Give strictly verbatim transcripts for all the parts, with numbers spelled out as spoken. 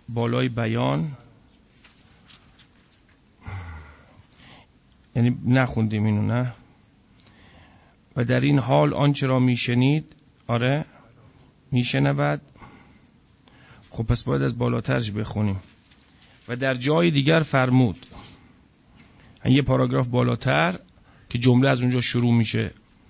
بالای بیان، یعنی نخوندیم اینو نه. و در این حال آنچه را میشنید، آره میشنود. خب پس باید از بالاترش بخونیم. و در جای دیگر فرمود، یه پاراگراف بالاتر که جمله از اونجا شروع میشه.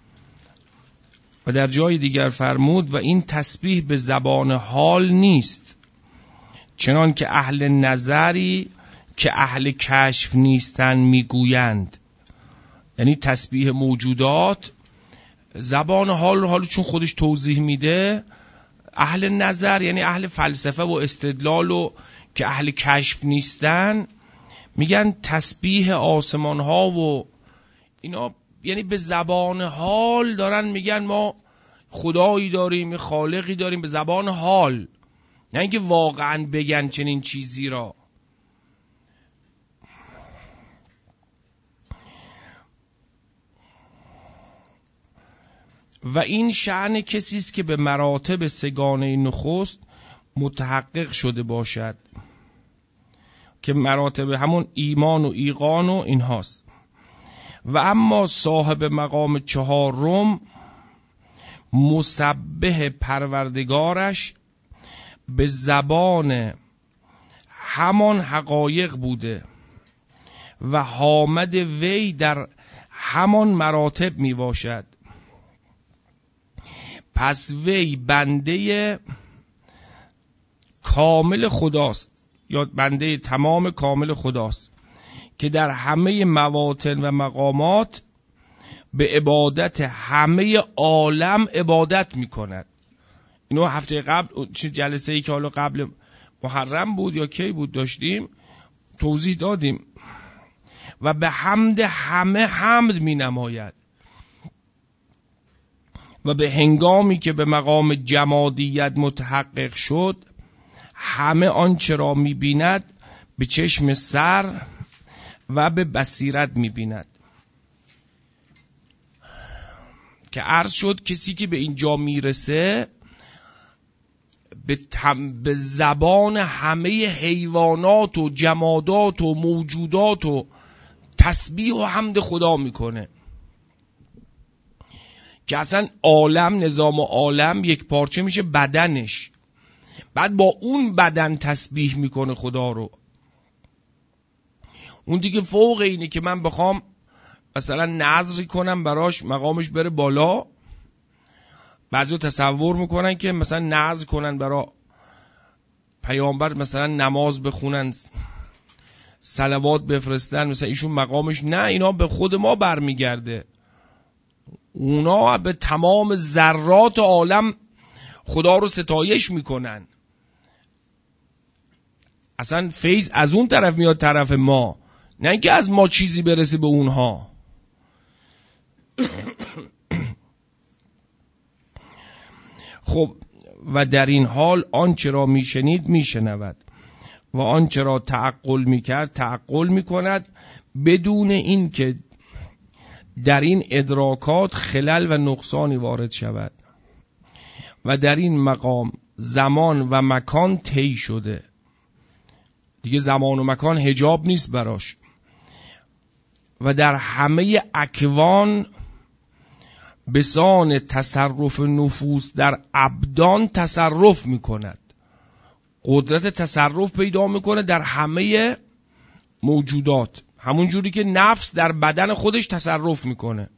و در جای دیگر فرمود و این تسبیح به زبان حال نیست، چنان که اهل نظری که اهل کشف نیستن میگویند. یعنی تسبیح موجودات زبان حال رو، حالا چون خودش توضیح میده، اهل نظر یعنی اهل فلسفه و استدلال و که اهل کشف نیستن میگن تسبیح آسمان ها و اینا، یعنی به زبان حال دارن میگن ما خدایی داریم، خالقی داریم، به زبان حال، نه اینکه واقعا بگن چنین چیزی را. و این شأن کسی است که به مراتب سگانه نخست متحقق شده باشد، که مراتب همون ایمان و ایقان و این هاست. و اما صاحب مقام چهارم مسبح پروردگارش به زبان همان حقایق بوده و حامد وی در همان مراتب می باشد. پس وی بنده کامل خداست، یا بنده تمام کامل خداست که در همه مواطن و مقامات به عبادت همه عالم عبادت می کند. اینو هفته قبل چه جلسه ای که حالا قبل محرم بود یا کی بود داشتیم توضیح دادیم. و به حمد همه حمد می نماید و به هنگامی که به مقام جمادیت متحقق شد همه آنچه را می بیند به چشم سر و به بصیرت می بیند. که عرض شد کسی که به اینجا میرسه به, تم... به زبان همه حیوانات و جمادات و موجودات و تسبیح و حمد خدا میکنه، که اصلا عالم، نظام عالم یک پارچه میشه بدنش، بعد با اون بدن تسبیح میکنه خدا رو. اون دیگه فوق اینه که من بخوام مثلا نظری کنم براش مقامش بره بالا. بعضی تصور میکنن که مثلا نظر کنن برا پیامبر، مثلا نماز بخونن، صلوات بفرستن، مثلا ایشون مقامش، نه، اینا به خود ما برمیگرده. اونا به تمام ذرات عالم خدا رو ستایش میکنن. اصلا فیض از اون طرف میاد طرف ما، نه اینکه از ما چیزی برسه به اونها. خب و در این حال آنچه را میشنید میشنود و آنچه را تعقل میکرد تعقل میکند، بدون این که در این ادراکات خلل و نقصانی وارد شود. و در این مقام زمان و مکان طی شده، دیگه زمان و مکان حجاب نیست براش. و در همه اکوان بسان تصرف نفوس در ابدان تصرف میکند، قدرت تصرف پیدا میکنه در همه موجودات، همون جوری که نفس در بدن خودش تصرف میکنه.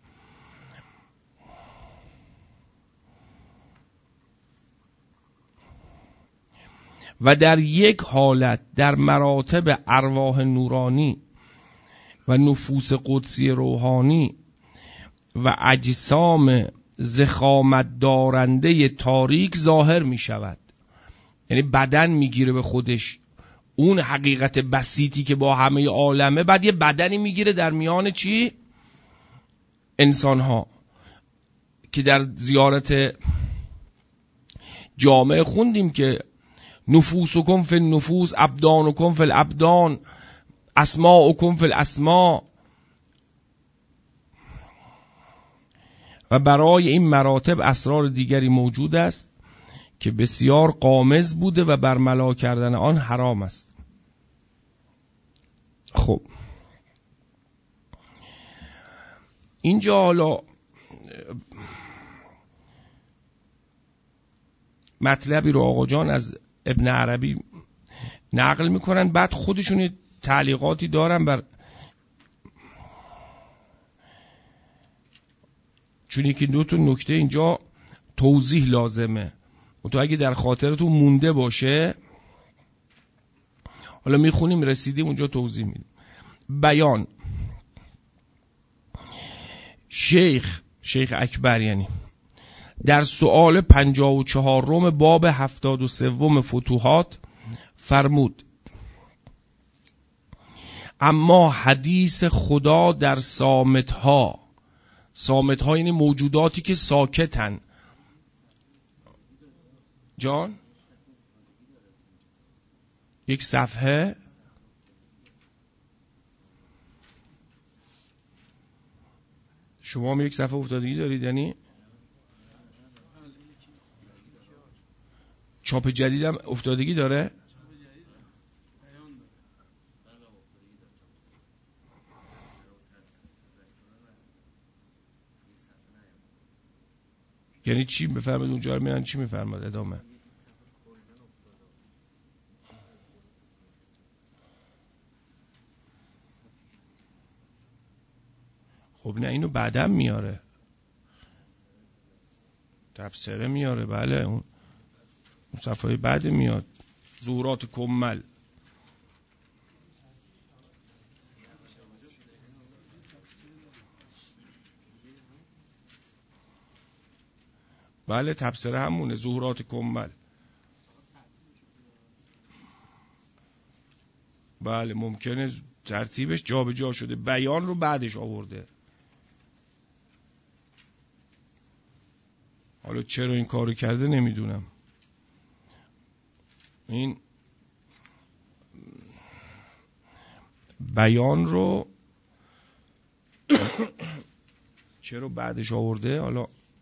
و در یک حالت در مراتب ارواح نورانی و نفوس قدسی روحانی و اجسام ضخامت دارنده تاریک ظاهر می شود. یعنی بدن میگیره به خودش اون حقیقت بسیطی که با همه عالمه، بعد یه بدنی میگیره در میان چی؟ انسان ها، که در زیارت جامعه خوندیم که نفوسکم فی النفوس، ابدانکم فی الابدان، اسماءکم فی الاسماء. و برای این مراتب اسرار دیگری موجود است که بسیار غامض بوده و برملا کردن آن حرام است. خب اینجا حالا مطلبی رو آقا جان از ابن عربی نقل میکنن، بعد خودشون تعلیقاتی دارن بر، چون که دو تا نکته اینجا توضیح لازمه و تو اگه در خاطرتون مونده باشه حالا میخونیم رسیدیم اونجا توضیح میدیم. بیان شیخ شیخ اکبر یعنی در سؤال پنجاه و چهارم باب هفتاد و سوم فتوحات فرمود اما حدیث خدا در صامتها، صامتها یعنی موجوداتی که ساکتن. جان یک صفحه شما هم یک صفحه افتادگی دارید، یعنی چاپ جدیدم افتادگی داره. یعنی چی بفرمایید اونجا رو میرن چی میفرماد ادامه؟ خب نه اینو بعدم میاره، تفسیره میاره، بله اون صفحه بعد میاد، ظهورات کمل. بله تفسیره همونه، ظهورات کمل. بله ممکنه ترتیبش جا به جا شده، بیان رو بعدش آورده. حالا چرا این کارو کرده نمیدونم. این بیان رو چرا بعدش آورده؟ حالا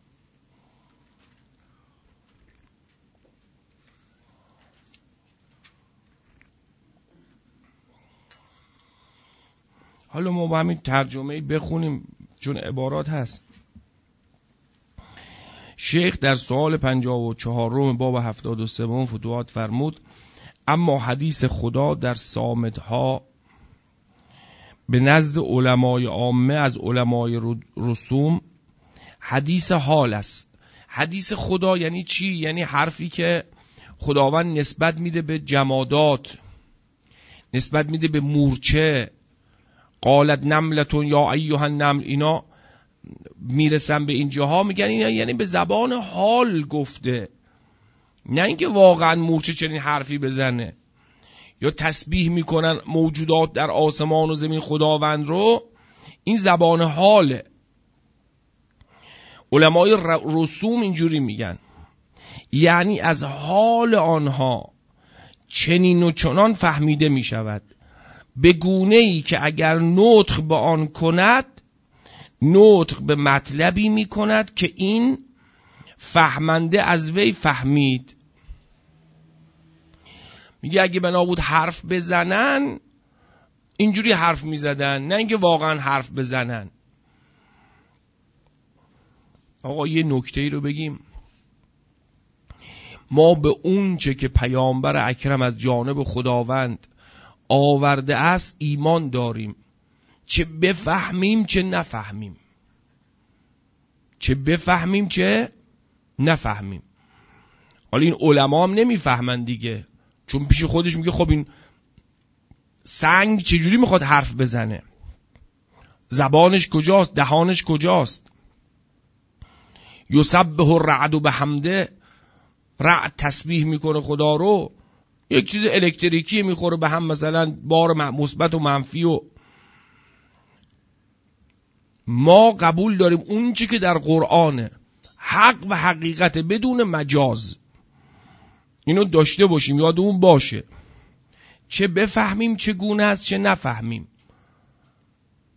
حالا ما با همین ترجمه بخونیم چون عبارات هست. شیخ در سوال پنجاه و چهارم باب هفتاد و سوم فتوحات فرمود اما حدیث خدا در صامتها به نزد علمای عامه از علمای رسوم حدیث حال است. حدیث خدا یعنی چی؟ یعنی حرفی که خداوند نسبت میده به جمادات، نسبت میده به مورچه. قالت نملتون یا ایها النمل، اینا میرسن به اینجاها میگن اینا یعنی به زبان حال گفته، نه اینکه واقعا مورچه چنین حرفی بزنه. یا تسبیح میکنن موجودات در آسمان و زمین خداوند رو، این زبان حاله. علمای رسوم اینجوری میگن، یعنی از حال آنها چنین و چنان فهمیده میشود، به گونه ای که اگر نطق به آن کند نطق به مطلبی می کند که این فهمنده از وی فهمید. میگه اگه بنا بود حرف بزنن اینجوری حرف می زدن، نه اینکه واقعا حرف بزنن. آقا یه نکته ای رو بگیم، ما به اون چه که پیامبر اکرم از جانب خداوند آورده است ایمان داریم، چه بفهمیم چه نفهمیم، چه بفهمیم چه نفهمیم. حالا این علما هم نمیفهمن دیگه، چون پیش خودش میگه خب این سنگ چجوری میخواد حرف بزنه، زبانش کجاست، دهانش کجاست. یسبح الرعد بحمده، رعد تسبیح میکنه خدا رو، یک چیز الکتریکی میخوره به هم، مثلا بار مثبت و منفی. و ما قبول داریم اون چی که در قرآنه حق و حقیقت بدون مجاز، اینو داشته باشیم، یادمون باشه، چه بفهمیم چه گونه است چه نفهمیم.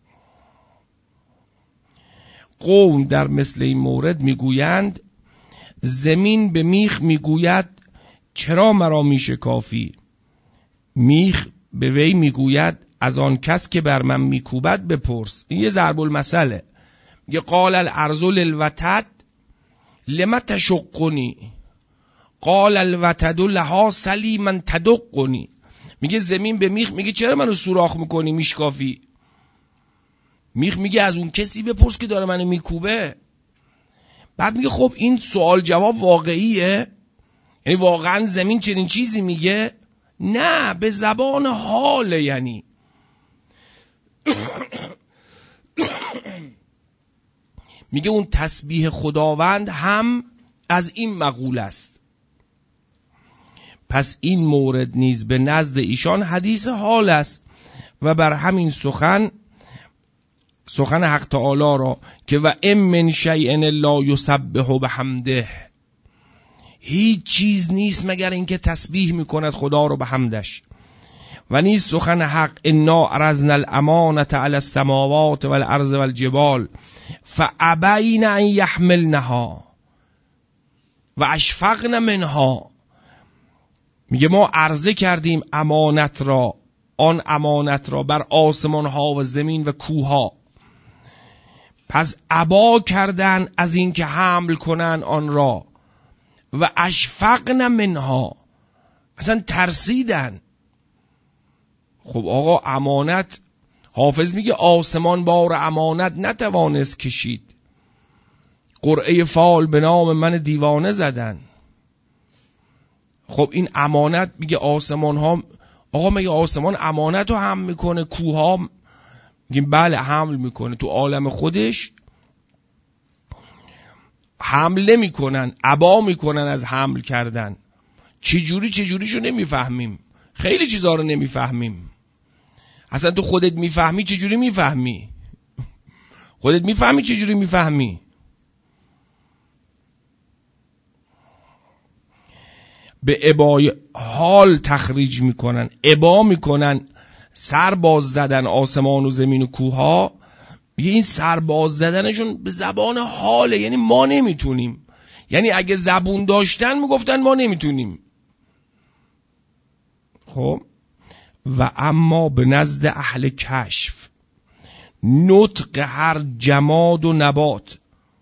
قوم در مثل این مورد میگویند زمین به میخ میگوید چرا مرا میشکافی؟ میخ به وی میگوید از آن کس که بر من میکوبد بپرس. این یه ضرب المثله. میگه قال الارض للوتد لم تشقنی قال الوتد لها سلیما تدقنی. میگه زمین به میخ میگه چرا منو سوراخ میکنی میشکافی؟ میخ میگه از اون کسی بپرس که داره منو میکوبه. بعد میگه خب این سوال جواب واقعیه؟ یعنی واقعا زمین چنین چیزی میگه؟ نه، به زبان حال. یعنی میگه اون تسبیح خداوند هم از این مقول است. پس این مورد نیز به نزد ایشان حدیث حال است و بر همین سخن سخن حق تعالی را که و ام من شیء الا یسبح بحمده، هیچ چیز نیست مگر اینکه تسبیح میکند خدا رو به حمدش. و نیست سخن حق انا عرضنا الامانة علی السماوات والارض والجبال فابین ان یحملنها و اشفقن منها. میگه ما عرضه کردیم امانت را، آن امانت را بر آسمان ها و زمین و کوه ها، پس ابا کردن از این که حمل کنن آن را، و اشفقن منها، اصلا ترسیدن. خب آقا امانت، حافظ میگه آسمان بار امانت نتوانست کشید، قرعه فال به نام من دیوانه زدن. خب این امانت میگه آسمان ها، آقا میگه آسمان امانت رو حمل میکنه، کوه ها میگیم بله حمل میکنه، تو عالم خودش حمل نمیکنن، ابا میکنن از حمل کردن. چجوری چجوریشو نمیفهمیم، خیلی چیزا رو نمیفهمیم. اصلا تو خودت میفهمی چجوری میفهمی؟ خودت میفهمی چجوری میفهمی؟ به ابای حال تخریج میکنن، ابا میکنن، سر باز زدن آسمان و زمین و کوه ها. میگه این سر باز زدنشون به زبان حاله، یعنی ما نمیتونیم. یعنی اگه زبون داشتن میگفتن ما نمیتونیم. خب و اما به نزد اهل کشف نطق هر جماد و نبات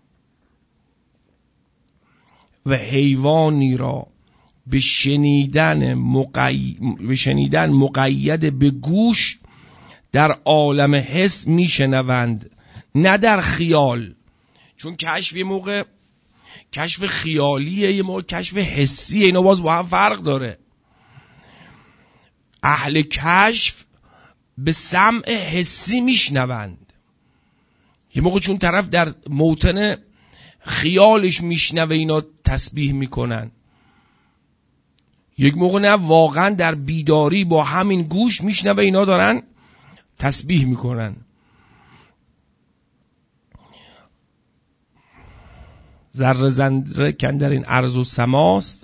و حیوانی را به شنیدن مقی... به شنیدن مقید به گوش در عالم حس میشنوند، نه در خیال. چون کشف یه موقع کشف خیالیه، یه موقع کشف حسیه، اینا باز با هم فرق داره. اهل کشف به سمع حسی میشنوند، یه موقع چون طرف در موطن خیالش میشنوه اینا تسبیح میکنن، یک موقع نه واقعا در بیداری با همین گوش میشنوه اینا دارن تسبیح میکنن. ذره ذره کاندر این ارض و سماست،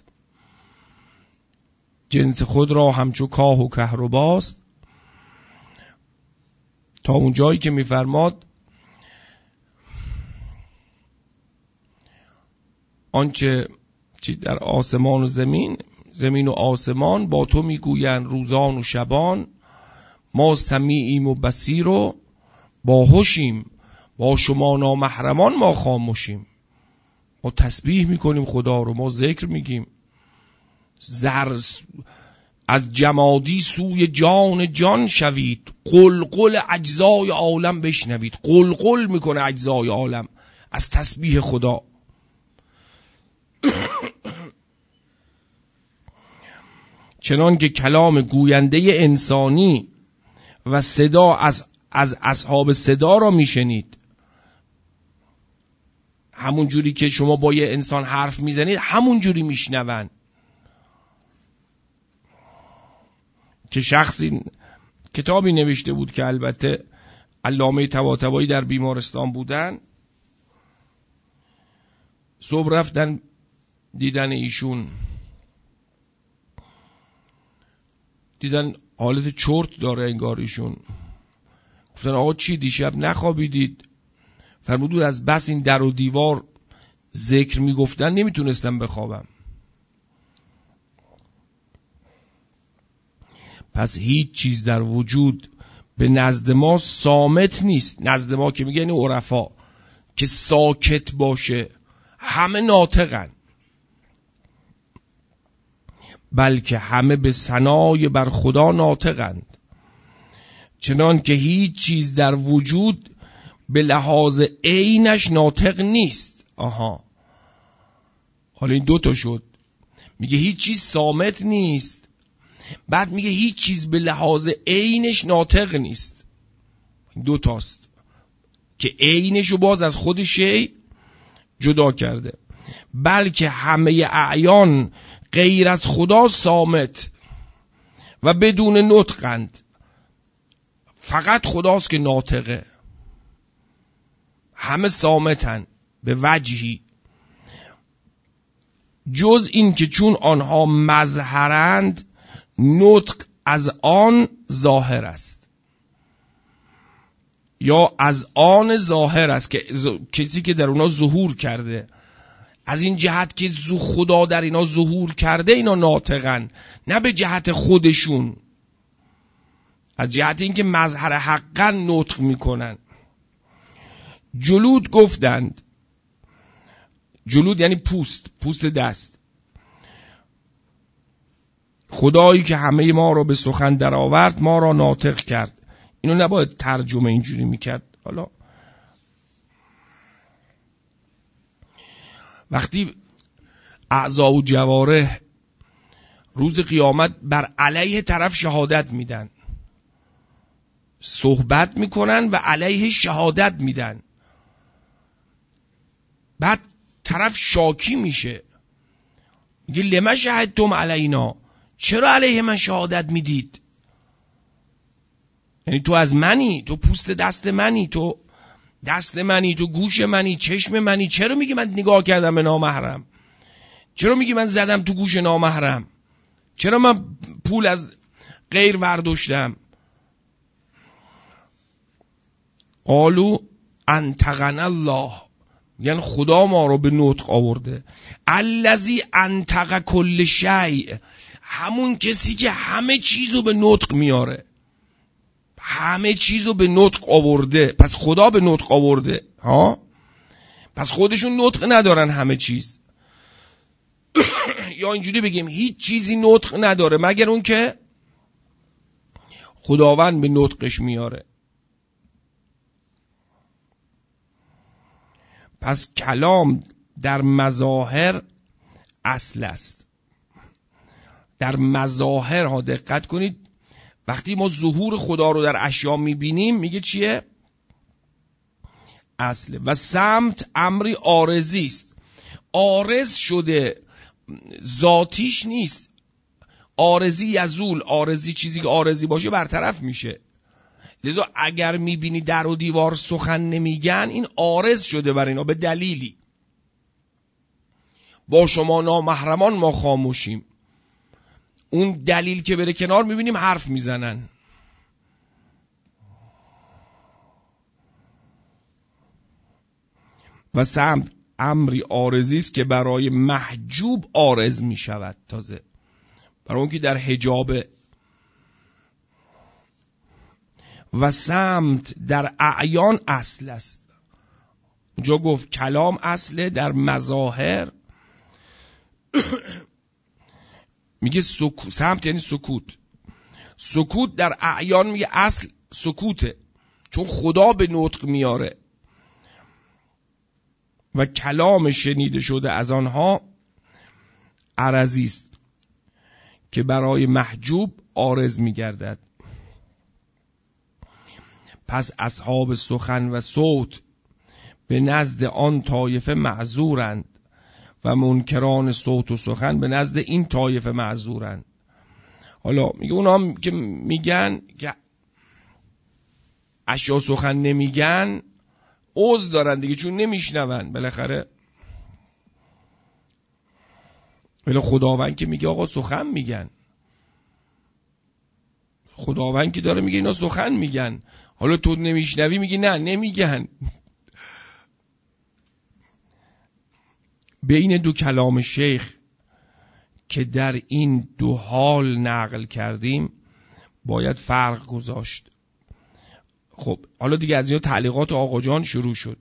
جنس خود را همچو کاه و کهرباست. تا اون جایی که میفرماد آنچه چی در آسمان و زمین، زمین و آسمان با تو میگویند روزان و شبان، ما سمیعیم و بصیر و باهوشیم، با شما نامحرمان ما خاموشیم. ما تسبیح میکنیم خدا رو، ما ذکر میگیم. زر از جمادی سوی جان جان شوید، قلقل اجزای عالم بشنوید. قلقل میکنه اجزای عالم از تسبیح خدا. چنان که کلام گوینده انسانی و صدا از از اصحاب صدا را میشنید، همون جوری که شما با یه انسان حرف میزنید همون جوری میشنون. که شخصی کتابی نوشته بود که البته علامه طباطبایی در بیمارستان بودن، صبح رفتن دیدن ایشون، دیدن حالت چرت داره انگار ایشون. گفتن آقا چی دیشب نخوابیدید؟ فرمودود از بس این در و دیوار ذکر میگفتن نمیتونستم بخوابم. پس هیچ چیز در وجود به نزد ما صامت نیست. نزد ما که میگن عرفا که ساکت باشه، همه ناطقن، بلکه همه به ثنای بر خدا ناطقند. چنان که هیچ چیز در وجود به لحاظ عینش ناطق نیست. آها، حالا این دوتا شد. میگه هیچ چیز صامت نیست، بعد میگه هیچ چیز به لحاظ عینش ناطق نیست. دو تاست که عینشو باز از خود شی جدا کرده. بلکه همه اعیان غیر از خدا صامت و بدون نطقند، فقط خداست که ناطقه. همه صامتن به وجهی، جز این که چون آنها مظهرند نطق از آن ظاهر است، یا از آن ظاهر است که کسی که در اونا ظهور کرده. از این جهت که خدا در اینا ظهور کرده اینا ناطقن، نه به جهت خودشون، از جهت اینکه مظهر حقا نطق میکنن. جلود گفتند، جلود یعنی پوست، پوست دست، خدایی که همه ما را به سخن در آورد ما را ناطق کرد. اینو نباید ترجمه اینجوری میکرد. حالا وقتی اعضا و جوارح روز قیامت بر علیه طرف شهادت میدن، صحبت میکنن و علیه شهادت میدن، بعد طرف شاکی میشه، میگه لما شهدتم علینا، چرا علیه من شهادت میدید؟ یعنی تو از منی، تو پوست دست منی، تو دست منی، تو گوش منی، چشم منی، چرا میگی من نگاه کردم به نامحرم؟ چرا میگی من زدم تو گوش نامحرم؟ چرا من پول از غیر ورداشتم؟ قالو انطقنا الله، یعنی خدا ما رو به نطق آورده. الذی انطق کل شیء، همون کسی که همه چیزو به نطق میاره، همه چیزو به نطق آورده. پس خدا به نطق آورده ها، پس خودشون نطق ندارن همه چیز. یا اینجوری بگیم هیچ چیزی نطق نداره مگر اون که خداوند به نطقش میاره. پس کلام در مظاهر اصل است. در مظاهر ها دقت کنید، وقتی ما ظهور خدا رو در اشیا میبینیم میگه چیه؟ اصله. و سمت امری عارضی است، عارض شده، ذاتیش نیست. عارضی یزول، عارضی چیزی که عارضی باشه برطرف میشه. لذا اگر میبینی در و دیوار سخن نمیگن، این عارض شده بر اینا به دلیلی. با شما نامحرمان ما خاموشیم، اون دلیل که بره کنار میبینیم حرف میزنن. و سمت امری عارضی است که برای محجوب عارض میشود، تازه برای اون که در حجابه. و سمت در اعیان اصل است. اونجا گفت کلام اصله، در مظاهر میگه سکوت. سمت یعنی سکوت. سکوت در اعیان میگه اصل سکوته، چون خدا به نطق میاره. و کلام شنیده شده از آنها عرضی است که برای محجوب عارض میگردد. پس اصحاب سخن و صوت به نزد آن طایفه معذورند و منکران صوت و سخن به نزد این طایفه معذورند. حالا میگه اونا هم که میگن که اشیا سخن نمیگن عذر دارن دیگه، چون نمیشنون بالاخره. ولی خداوند که میگه آقا سخن میگن، خداوند که داره میگه اینا سخن میگن، حالا تو نمیشنوی میگی نه نمیگن. بین دو کلام شیخ که در این دو حال نقل کردیم باید فرق گذاشت. خب حالا دیگه از اینجا تعلیقات آقا جان شروع شد.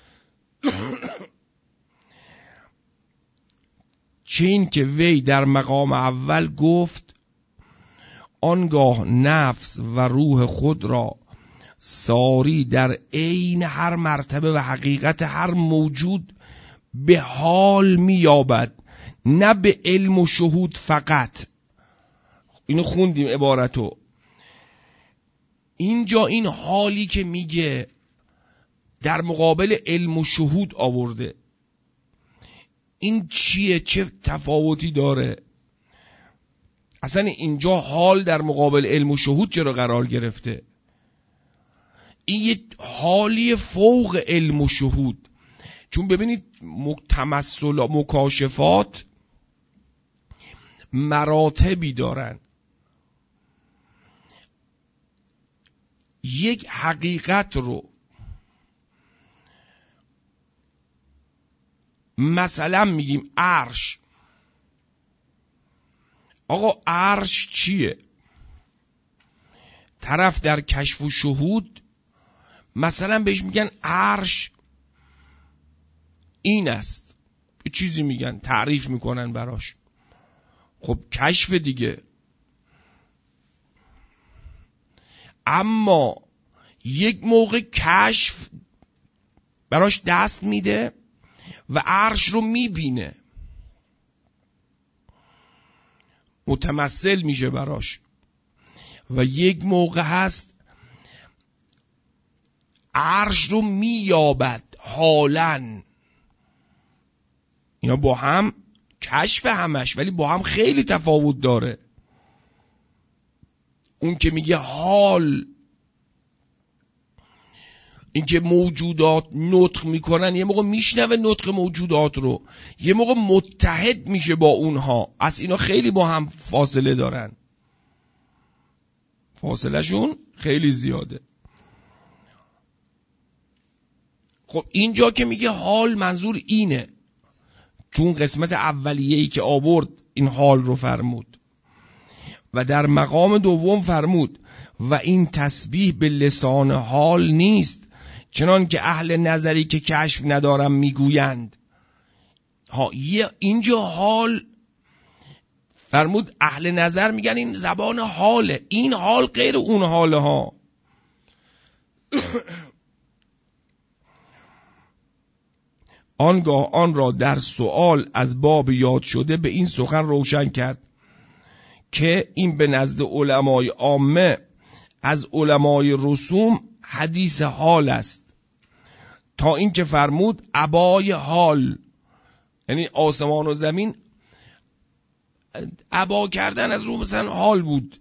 چه این که وی در مقام اول گفت آنگاه نفس و روح خود را ساری در عین هر مرتبه و حقیقت هر موجود به حال می‌یابد، نه به علم و شهود فقط. اینو خوندیم عبارتو. اینجا این حالی که میگه در مقابل علم و شهود آورده، این چیه؟ چه تفاوتی داره؟ اصلا اینجا حال در مقابل علم و شهود چرا قرار گرفته؟ این یه حالی فوق علم و شهود. چون ببینید تمثل مکاشفات مراتبی دارن. یک حقیقت رو مثلا میگیم عرش. آقا عرش چیه؟ طرف در کشف و شهود مثلا بهش میگن عرش این است، یه چیزی میگن، تعریف میکنن براش. خب کشف دیگه. اما یک موقع کشف براش دست میده و عرش رو میبینه، متمثل میشه براش. و یک موقع هست عرش رو مییابد حالاً. اینا با هم کشف همش، ولی با هم خیلی تفاوت داره. اون که میگه حال، این که موجودات نطق میکنن، یه موقع میشنوه نطق موجودات رو، یه موقع متحد میشه با اونها. از اینا خیلی با هم فاصله دارن، فاصله شون خیلی زیاده. خب اینجا که میگه حال منظور اینه، چون قسمت اولیه‌ای که آورد این حال رو فرمود و در مقام دوم فرمود و این تسبیح به لسان حال نیست، چنان که اهل نظری که کشف ندارم میگویند. ها اینجا حال فرمود، اهل نظر میگن این زبان حاله، این حال غیر اون حاله ها. آنگاه آن را در سؤال از باب یاد شده به این سخن روشن کرد که این به نزد علمای عامه از علمای رسوم حدیث حال است، تا این که فرمود ابای حال، یعنی آسمان و زمین ابا کردن از رو مثلا حال بود.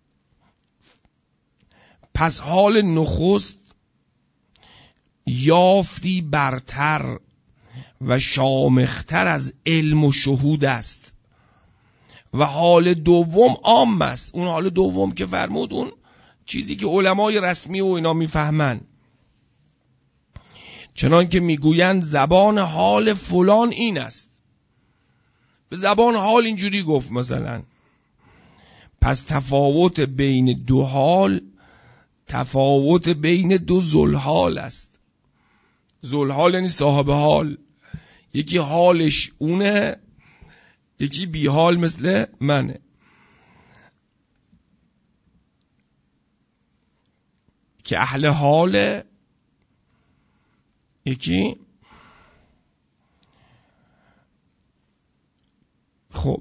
پس حال نخست یافتی برتر و شامختر از علم و شهود است و حال دوم عام است. اون حال دوم که فرمود اون چیزی که علمای رسمی و اینا میفهمن، چنان که میگویند زبان حال فلان این است، به زبان حال اینجوری گفت مثلا. پس تفاوت بین دو حال تفاوت بین دو ذوالحال است. ذوالحال یعنی صاحب حال، یکی حالش اونه، یکی بی حال مثل منه. که اهل حاله، یکی. خب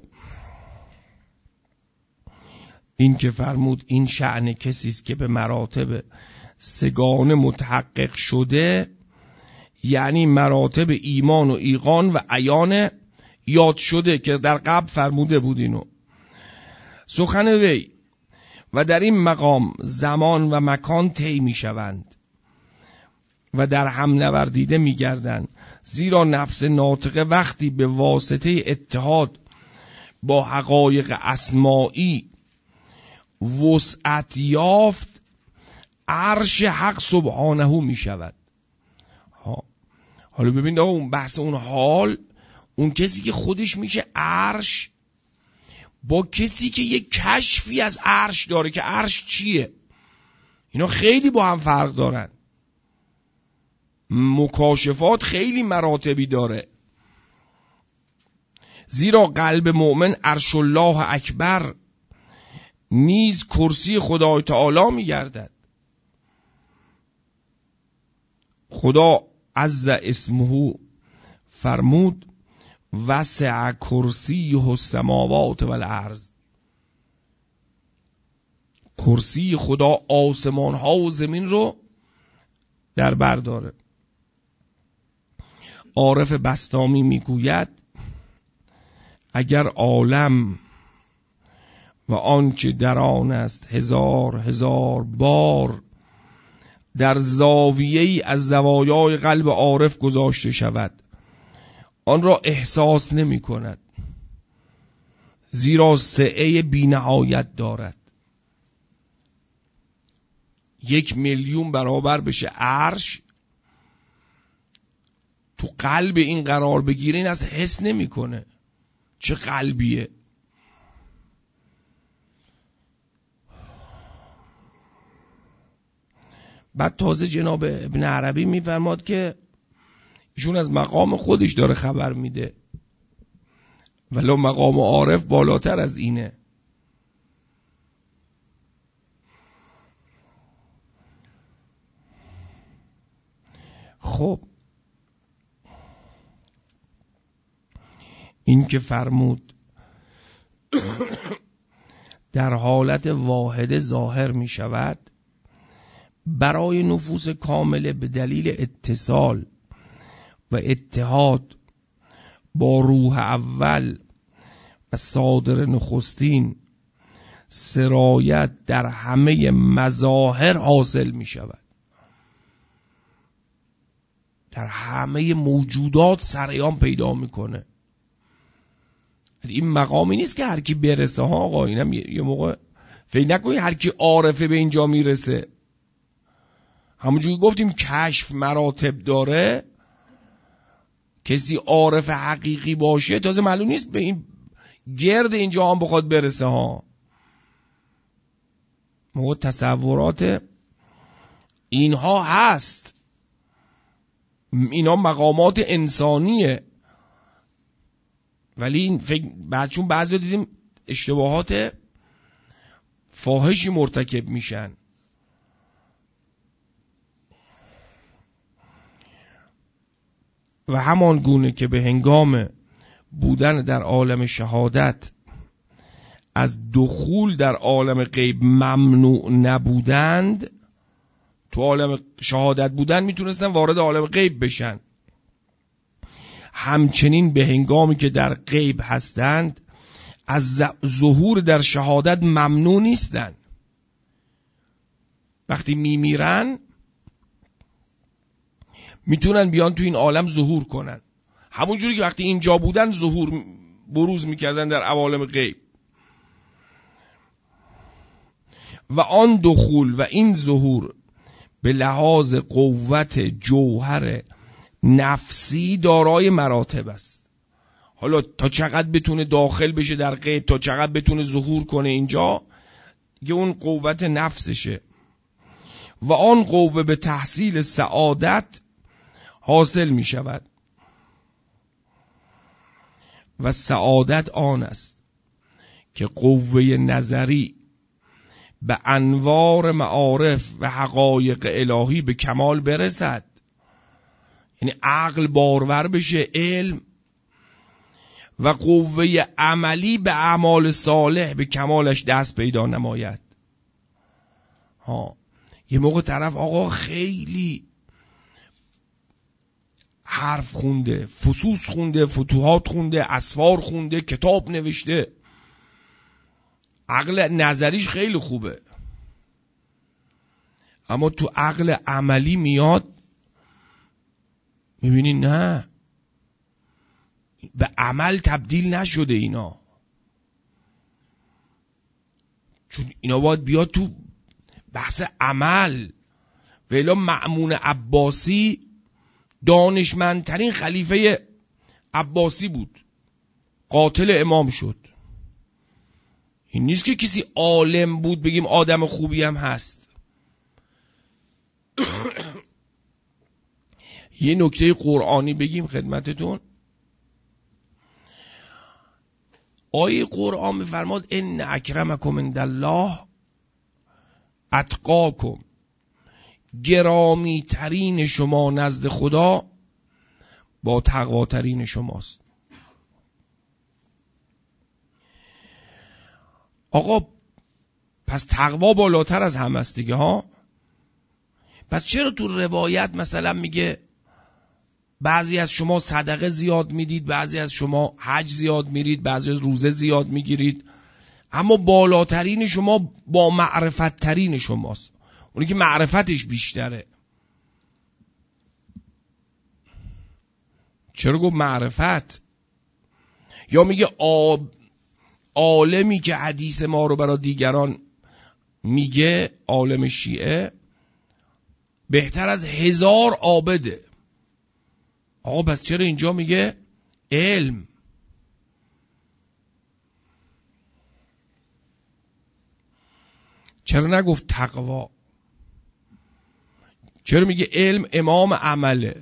این که فرمود این شأن کسی است که به مراتب سگانه متحقق شده، یعنی مراتب ایمان و ایقان و عیان یاد شده که در قبل فرموده بود اینو. سخن وی و در این مقام زمان و مکان طی می شوند و در هم نوردیده می گردند، زیرا نفس ناطقه وقتی به واسطه اتحاد با حقایق اسمائی وسعت یافت، عرش حق سبحانه می شود. ها. حالا ببینید اون بحث اون حال، اون کسی که خودش میشه عرش با کسی که یک کشفی از عرش داره که عرش چیه. اینا خیلی با هم فرق دارن. مکاشفات خیلی مراتبی داره. زیرا قلب مؤمن عرش الله اکبر نیز کرسی خدای تعالی میگردد. خدا عز اسمه فرمود وسع کرسیه السماوات والارض. کرسی خدا آسمان ها و زمین رو در بر داره. عارف بسطامی میگوید اگر عالم و آنچه در آن است هزار هزار بار در زاویه‌ای از زوایای قلب عارف گذاشته شود، آن را احساس نمی کند، زیرا سعه بی نهایت دارد. یک میلیون برابر بشه عرش، تو قلب این قرار بگیره، این از حس نمی کنه چه قلبیه. بعد تازه جناب ابن عربی میفرماد که ایشون از مقام خودش داره خبر میده، ولو مقام عارف بالاتر از اینه. خب این که فرمود در حالت واحد ظاهر می شود برای نفوس کامله به دلیل اتصال و اتحاد با روح اول و صادر نخستین سرایت در همه مظاهر حاصل می شود. در همه موجودات سریان پیدا میکنه. این مقامی نیست که هر کی برسه ها آقا. اینم یه موقع فکر نکنی هر کی عارفه به اینجا میرسه. همونجوری گفتیم کشف مراتب داره. کسی عارف حقیقی باشه تازه معلوم نیست به این گرد اینجا هم بخواد برسه ها. موقع تصورات اینها هست، اینا مقامات انسانیه، ولی این فکر بعد چون بعضی دیدیم اشتباهات فاحشی مرتکب میشن. و همان گونه که به هنگام بودن در عالم شهادت از دخول در عالم غیب ممنوع نبودند، تو عالم شهادت بودن میتونستن وارد عالم غیب بشن، همچنین به هنگامی که در غیب هستند از ظهور در شهادت ممنوع نیستن. وقتی میمیرن میتونن بیان تو این عالم ظهور کنن، همونجوری که وقتی اینجا بودن ظهور بروز میکردن در عوالم غیب. و آن دخول و این ظهور به لحاظ قوت جوهر نفسی دارای مراتب است. حالا تا چقدر بتونه داخل بشه در غیب، تا چقدر بتونه ظهور کنه اینجا، که اون قوت نفسشه. و آن قوه به تحصیل سعادت حاصل می شود. و سعادت آن است که قوه نظری به انوار معارف و حقایق الهی به کمال برسد، یعنی عقل بارور بشه، علم، و قوه عملی به اعمال صالح به کمالش دست پیدا نماید. ها یه موقع طرف آقا خیلی حرف خونده، فصوص خونده، فتوحات خونده، اسفار خونده، کتاب نوشته، عقل نظریش خیلی خوبه، اما تو عقل عملی میاد میبینی نه، به عمل تبدیل نشده اینا. چون اینا باید بیاد تو بحث عمل. ولی مأمون عباسی دانشمندترین خلیفه عباسی بود، قاتل امام شد. این نیست که کسی عالم بود بگیم آدم خوبی هم هست. یه نکته قرآنی بگیم خدمتتون. آیه قرآن می‌فرماد ان اکرمکم عند الله اتقاکم، گرامی ترین شما نزد خدا با تقواترین شماست. آقا پس تقوا بالاتر از همه است دیگه ها. پس چرا تو روایت مثلا میگه بعضی از شما صدقه زیاد میدید، بعضی از شما حج زیاد میرید، بعضی از روزه زیاد میگیرید، اما بالاترین شما با معرفت ترین شماست، اونی که معرفتش بیشتره. چرا گفت معرفت؟ یا میگه آب عالمی که حدیث ما رو برای دیگران میگه، عالم شیعه، بهتر از هزار عابده. آقا پس چرا اینجا میگه علم؟ چرا نگفت تقوا؟ چرا میگه علم امام عمله؟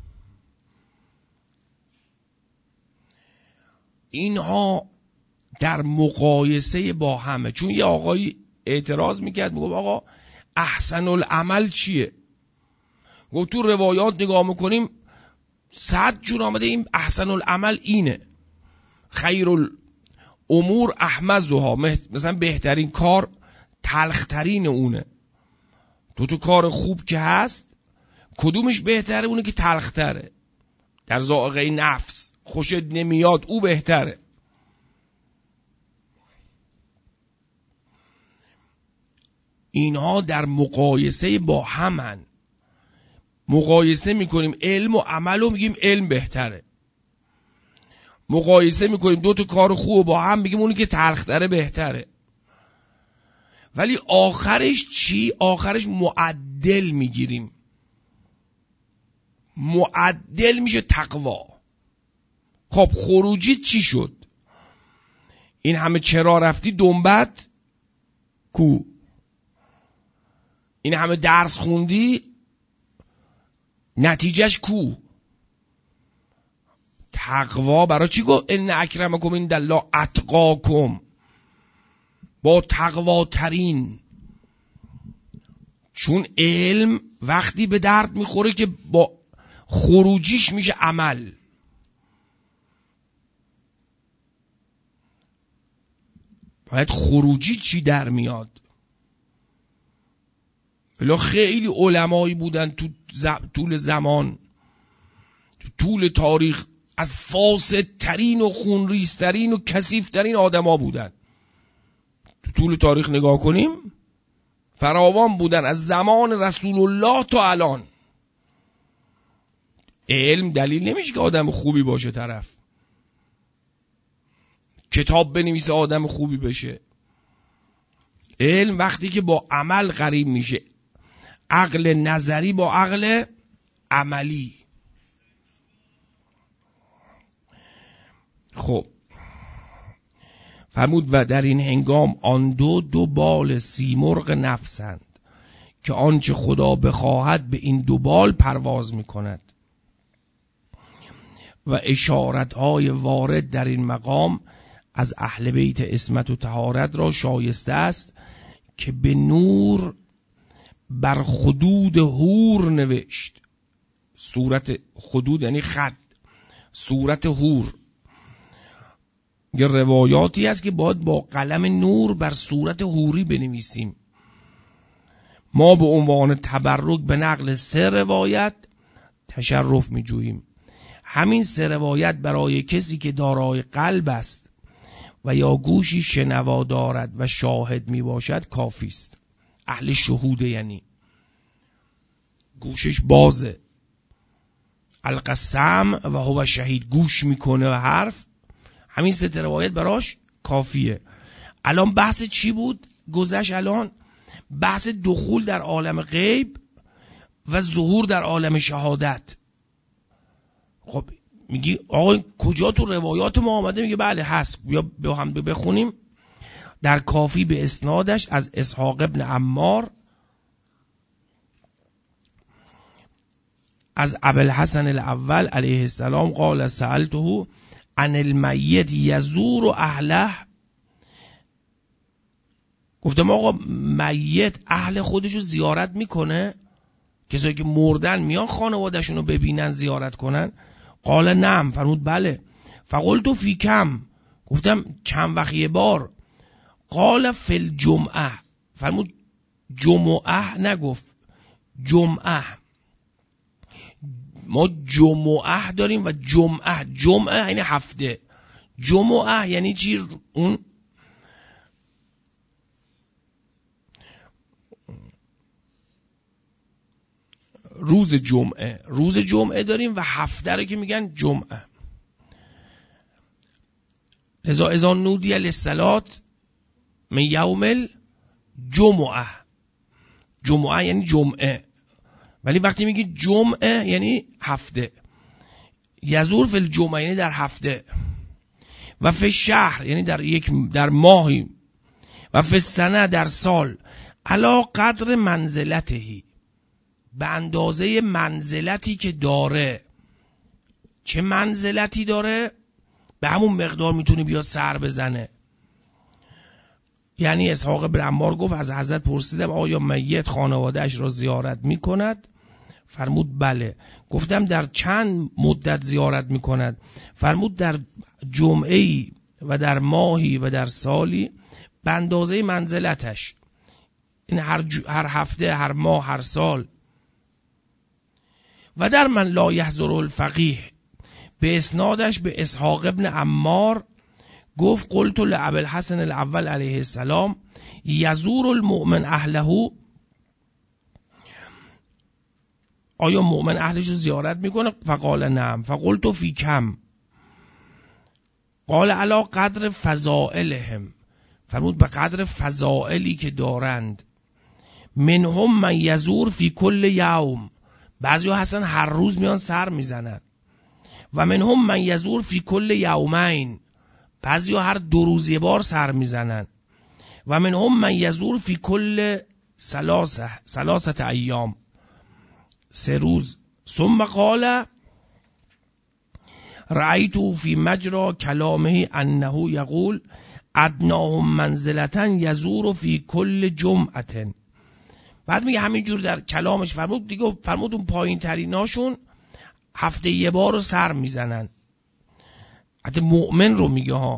اینها در مقایسه با همه. چون یه آقایی اعتراض میکرد، میگفت آقا احسن العمل چیه؟ گفت تو روایات نگاه میکنیم صد جور آمده این احسن العمل اینه، خیر الامور احمزها، مثلا بهترین کار تلخترین اونه. تو تو کار خوب که هست کدومش بهتره؟ اونه که تلختره، در ذائقه نفس خوشت نمیاد او بهتره. اینها در مقایسه با همن. مقایسه میکنیم علم و عمل و میگیم علم بهتره، مقایسه میکنیم دو تا کار خوب با هم میگیم اونی که تلختره بهتره. ولی آخرش چی؟ آخرش معدل میگیریم. معدل میشه تقوا. خب خروجی چی شد؟ این همه چرا رفتی دنبت کو؟ این همه درس خوندی نتیجهش کو؟ تقوا. برای چی گفت ان اکرمکم عند الله اتقاکم؟ با تقوا ترین. چون علم وقتی به درد میخوره که با خروجیش میشه عمل. باید خروجی چی در میاد؟ بلا خیلی علمایی بودن تو طول زمان، تو طول تاریخ، از فاسدترین و خونریزترین و کثیفترین آدما بودن. تو طول تاریخ نگاه کنیم فراوان بودن، از زمان رسول الله تا الان. علم دلیل نمیشه که آدم خوبی باشه طرف، کتاب بنویسه آدم خوبی بشه. علم وقتی که با عمل قرین میشه، عقل نظری با عقل عملی. خب فرمود و در این هنگام آن دو دو بال سیمرغ نفسند که آنچه خدا بخواهد به این دو بال پرواز میکند. و اشارتهای وارد در این مقام از اهل بیت عصمت و طهارت را شایسته است که به نور بر خدود حور نوشت. صورت خدود یعنی خط، صورت حور. یه روایاتی هست که باید با قلم نور بر صورت حوری بنویسیم. ما به عنوان تبرک به نقل سه روایت تشرف می جوییم. همین سه روایت برای کسی که دارای قلب است و یا گوشی شنوا دارد و شاهد می باشد کافی است. اهل شهوده، یعنی گوشش بازه، القسم و هو شهید، گوش میکنه و حرف. همین سه روایت براش کافیه. الان بحث چی بود؟ گذشت الان بحث دخول در عالم غیب و ظهور در عالم شهادت. خب میگی آقا کجا تو روایات ما آمده؟ میگه بله هست، یا با هم بخونیم. در کافی به اسنادش از اسحاق ابن عمار از ابوالحسن الاول علیه السلام قال سألته عن المیت یزور اهله. گفتم آقا میت اهل خودشو زیارت میکنه؟ کسایی که مردن میان خانوادهشون رو ببینن زیارت کنن؟ قال نعم، فرمود بله. فقلت فی کم، گفتم چند وقت یه بار؟ قال فی الجمعه، فرمود جمعه نگفت جمعه. ما جمعه داریم و جمعه، جمعه یعنی هفته، جمعه یعنی چی؟ اون روز جمعه، روز جمعه داریم و هفته رو که میگن جمعه. لذا اذا نودی للصلاة من یوم الجمعه، جمعه یعنی جمعه، ولی وقتی میگی جمعه یعنی هفته. یزور فی الجمعه یعنی در هفته، و فی شهر یعنی در یک در ماهی، و فی السنه در سال، علی قدر منزلتهی، به اندازه منزلتی که داره. چه منزلتی داره؟ به همون مقدار میتونه بیا سر بزنه. یعنی اسحاق بن عمار گفت از حضرت پرسیدم آیا میت خانوادهش را زیارت میکند؟ فرمود بله. گفتم در چند مدت زیارت میکند؟ فرمود در جمعه‌ای و در ماهی و در سالی به اندازه منزلتش. این هر, ج... هر هفته، هر ماه، هر سال. و در من لا یحضر الفقیه به اسنادش به اسحاق ابن عمار گفت قلت لابوالحسن الاول علیه السلام یزور المؤمن اهله، آیا مؤمن اهلش رو زیارت میکنه؟ فقال نعم. فقلت فی کم؟ قال علی قدر فضائلهم، فرمود به قدر فضائلی که دارند. منهم من یزور فی کل یوم، بعضی ها هستن هر روز میان سر میزنن. و منهم من یزور فی کل یومین، بعضی ها هر دو روز یه بار سر میزنن. و منهم من یزور فی کل ثلاثه ثلاثه ایام، سه روز. ثم قال رأیت فی مجرا کلامه انه یقول ادناهم منزلتا یزور فی کل جمعه. بعد میگه همینجور در کلامش فرمود دیگه، فرمود اون پایین تریناشون هفته یه بار رو سر میزنن. حتی مؤمن رو میگه ها.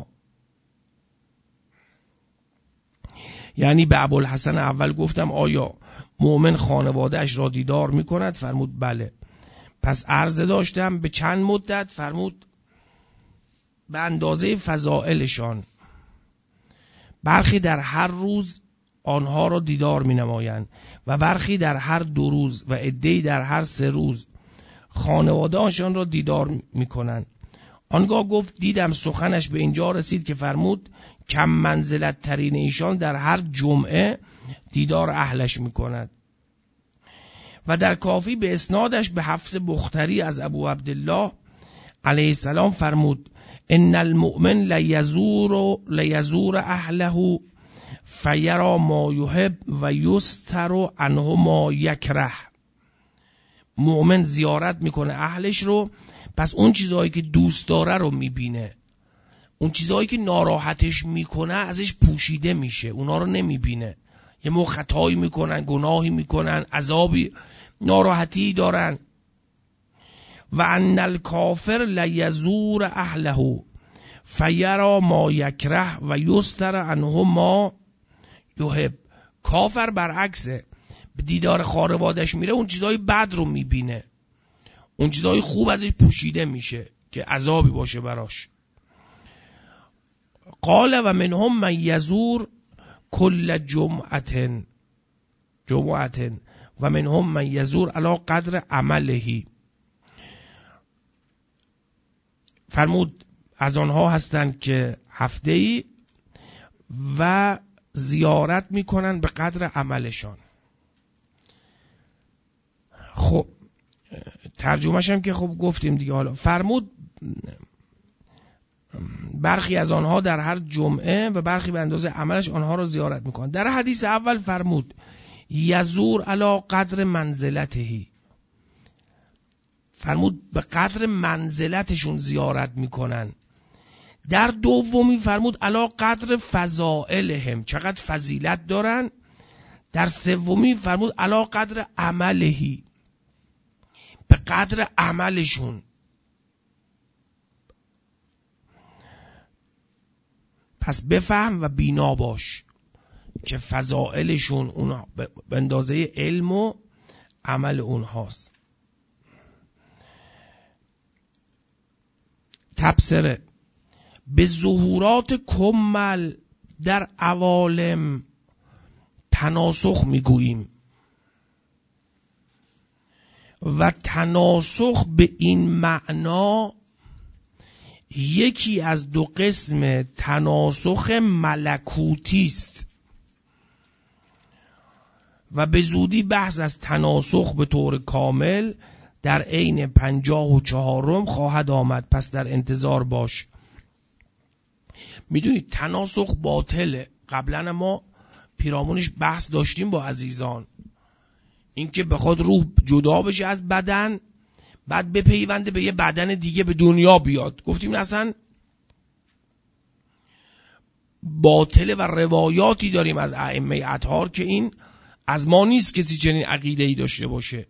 یعنی به ابوالحسن اول گفتم آیا مؤمن خانوادهش را دیدار میکند؟ فرمود بله. پس عرضه داشتم به چند مدت؟ فرمود به اندازه فضائلشان. برخی در هر روز آنها را دیدار می نمایند و برخی در هر دو روز و عده‌ای در هر سه روز خانواده آنشان را دیدار می کنند. آنگاه گفت دیدم سخنش به اینجا رسید که فرمود کم منزلت ترین ایشان در هر جمعه دیدار اهلش می کند. و در کافی به اسنادش به حفص بختری از ابو عبدالله علیه السلام فرمود ان المؤمن لیزور لیزور اهله فیرا ما یحب و یستر عنه ما یکره. مؤمن زیارت میکنه اهلش رو، پس اون چیزهایی که دوست داره رو میبینه، اون چیزهایی که ناراحتش میکنه ازش پوشیده میشه، اونا رو نمیبینه. یه موقع خطایی میکنن، گناهی میکنن، عذابی، ناراحتی دارن. و ان الکافر لیزور اهله فیرا ما یکره و یستر عنه ما یحب. کافر برعکسه، به دیدار خانواده‌اش میره، اون چیزای بد رو میبینه، اون چیزای خوب ازش پوشیده میشه که عذابی باشه براش. قال و منهم من یزور کل جمعه جمعه و منهم من یزور علی قدر عمله. فرمود از آنها هستند که هفته‌ای و زیارت میکنن به قدر عملشان. خب ترجمهش هم که خب گفتیم دیگه. حالا فرمود برخی از آنها در هر جمعه و برخی به اندازه عملش آنها را زیارت میکنند. در حدیث اول فرمود یزور علی قدر منزلتهی، فرمود به قدر منزلتشون زیارت میکنن. در دومی فرمود علی قدر فضائلهم، چقدر فضیلت دارن. در سومی فرمود علی قدر عملهی، به قدر عملشون. پس بفهم و بینا باش که فضائلشون اون به اندازه علم و عمل اونهاست. تبصره: به ظهورات کمل در عوالم تناسخ میگوییم و تناسخ به این معنا یکی از دو قسم تناسخ ملکوتی است و به زودی بحث از تناسخ به طور کامل در عین پنجاه و چهارم خواهد آمد، پس در انتظار باش. میدونید تناسخ باطله، قبلا ما پیرامونش بحث داشتیم با عزیزان، اینکه بخواد روح جدا بشه از بدن بعد بپیونده به یه بدن دیگه به دنیا بیاد. گفتیم اصلا باطله و روایاتی داریم از ائمه اطهار که این از ما نیست کسی چنین عقیده‌ای داشته باشه.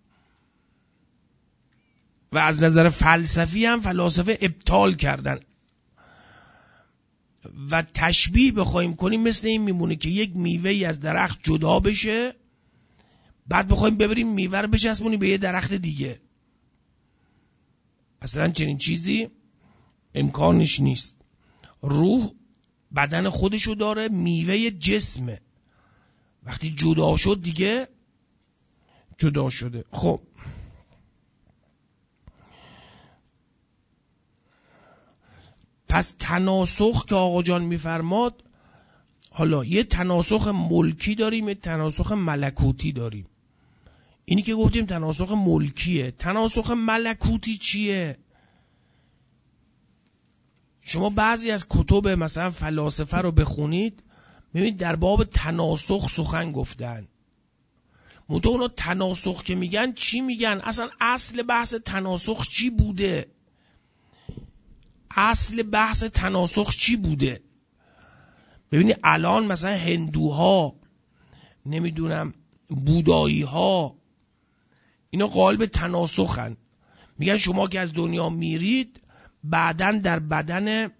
و از نظر فلسفی هم فلاسفه ابطال کردن و تشبیه بخوایم کنیم مثل این میمونه که یک میوه‌ای از درخت جدا بشه بعد بخوایم ببریم میوه رو بچسبونیم به یه درخت دیگه. اصلا چنین چیزی امکانش نیست. روح بدن خودشو داره، میوه جسمه، وقتی جدا شد دیگه جدا شده. خب پس تناسخ که آقا جان میفرماد، حالا یه تناسخ ملکی داریم، یه تناسخ ملکوتی داریم. اینی که گفتیم تناسخ ملکیه. تناسخ ملکوتی چیه؟ شما بعضی از کتب مثلا فلاسفه رو بخونید میبینید در باب تناسخ سخن گفتن. منتها اونا تناسخ که میگن چی میگن؟ اصلا اصل بحث تناسخ چی بوده؟ اصل بحث تناسخ چی بوده؟ ببینید الان مثلا هندوها، نمیدونم بودایی ها، اینا قائل به تناسخن. میگن شما که از دنیا میرید بعداً در بدن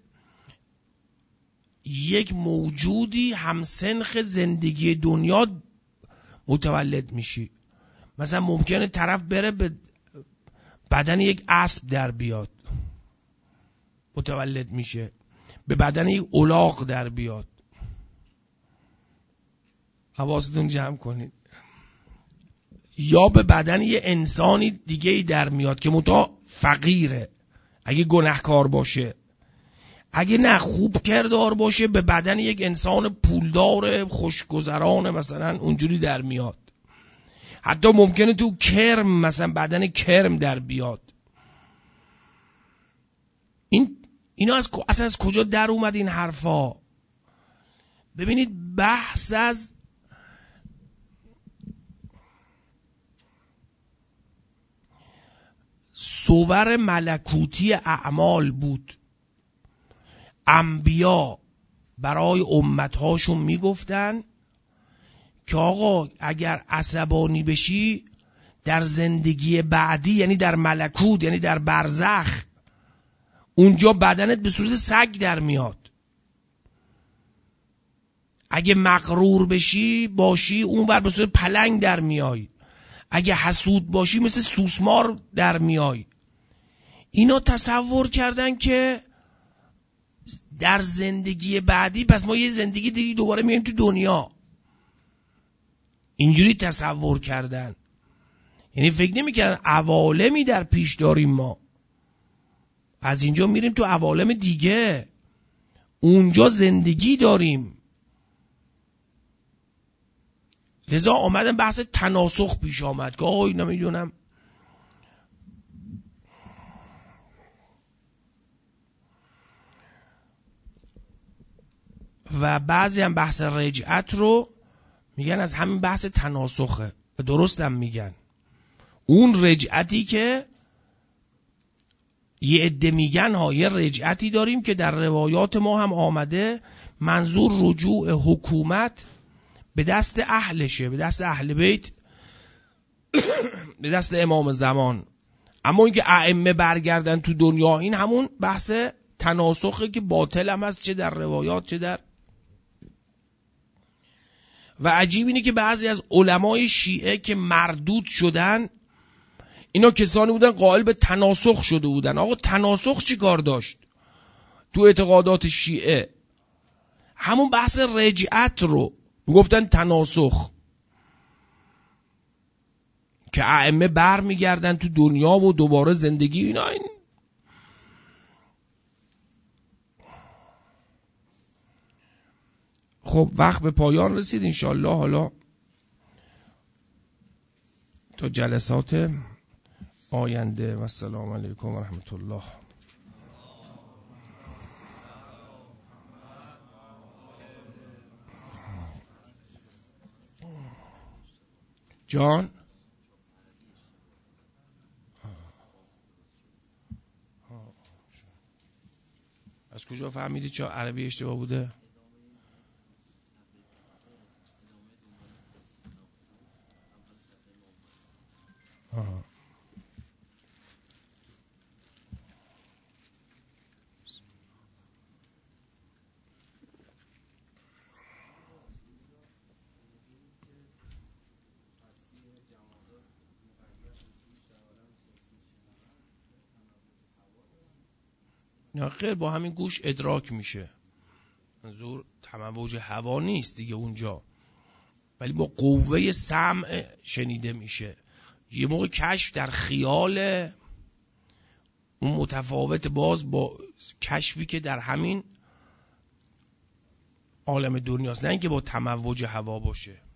یک موجودی همسنخ زندگی دنیا متولد میشی. مثلا ممکنه طرف بره به بدن یک اسب در بیاد، متولد میشه، به بدن یک الاغ در بیاد. حواستون جمع کنید. یا به بدن یه انسانی دیگه ای در میاد که متا فقیره اگه گناهکار باشه، اگه نه خوب کردار باشه به بدن یک انسان پولدار خوشگذران مثلا اونجوری در میاد. حتی ممکنه تو کرم مثلا بدن کرم در بیاد. این اینا از اصلا از کجا در اومد این حرفا؟ ببینید بحث از صور ملکوتی اعمال بود. انبیا برای امتهاشون میگفتن که آقا اگر عصبانی بشی در زندگی بعدی، یعنی در ملکوت، یعنی در برزخ، اونجا بدنت به صورت سگ در میاد. اگه مغرور بشی باشی اون ور به صورت پلنگ در میای. اگه حسود باشی مثل سوسمار در میای. اینا تصور کردن که در زندگی بعدی پس ما یه زندگی دیگه دوباره میایم تو دنیا. اینجوری تصور کردن. یعنی فکر نمی‌کردن عوالمی در پیش داریم ما. از اینجا میریم تو عوالم دیگه. اونجا زندگی داریم. لذا آمدن بحث تناسخ پیش آمد که آقای نمیدونم و بعضی هم بحث رجعت رو میگن از همین بحث تناسخه و درست هم میگن. اون رجعتی که یه عده میگن ها، یه رجعتی داریم که در روایات ما هم آمده، منظور رجوع حکومت به دست اهلشه، به دست اهل بیت، به دست امام زمان. اما اینکه ائمه برگردن تو دنیا، این همون بحث تناسخه که باطل هم هست، چه در روایات چه در. و عجیب اینه که بعضی از علمای شیعه که مردود شدن، اینا کسانی بودن قائل به تناسخ شده بودن. آقا تناسخ چی کار داشت تو اعتقادات شیعه؟ همون بحث رجعت رو گفتن تناسخ، که ائمه بر میگردن تو دنیا و دوباره زندگی. اینا این خب وقت به پایان رسید. انشالله حالا تا جلسات آینده. و السلام علیکم و رحمت الله. جان از کجا فهمیدی چه عربی اشتباه بوده؟ آه. نه خیر، با همین گوش ادراک میشه. منظور تموج هوا نیست دیگه اونجا، ولی با قوه سمع شنیده میشه. یه موقع کشف در خیال اون متفاوت باز با کشفی که در همین عالم دنیاست، نه اینکه با تموج هوا باشه.